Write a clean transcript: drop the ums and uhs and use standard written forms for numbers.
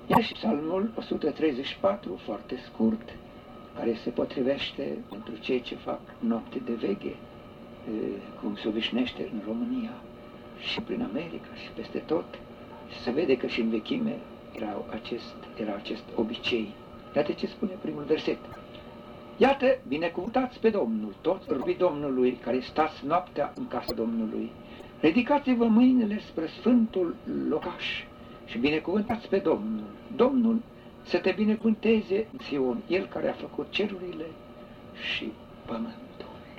Iar și psalmul 134, foarte scurt, care se potrivește pentru cei ce fac noapte de veghe, cum se obișnuiește în România și prin America și peste tot. Și se vede că și în vechime era acest obicei. Iată ce spune primul verset. Iată, binecuvântați pe Domnul, toți robii Domnului care stați noaptea în casa Domnului. Ridicați-vă mâinile spre sfântul locaș și binecuvântați pe Domnul. Domnul să te binecuvânteze în Sion, El care a făcut cerurile și pământul.